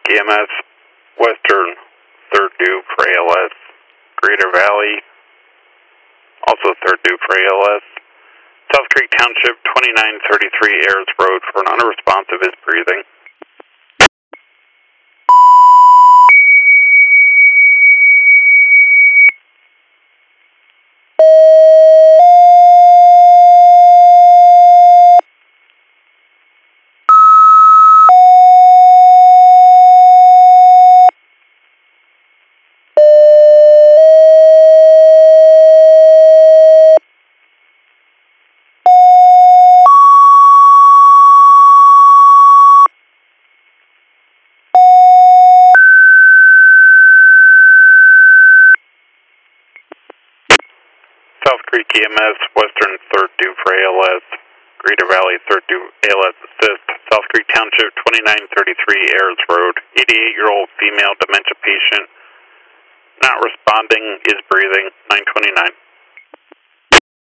EMS, Western 3rd Due for ALS, Greater Valley, also 3rd Due for ALS, South Creek Township 2933 Ayers Road for an unresponsive is breathing. South Creek EMS, Western 3rd Due for ALS, Greater Valley 3rd Due ALS Assist, South Creek Township 2933 Ayers Road, 88-year-old female dementia patient, not responding, is breathing, 929.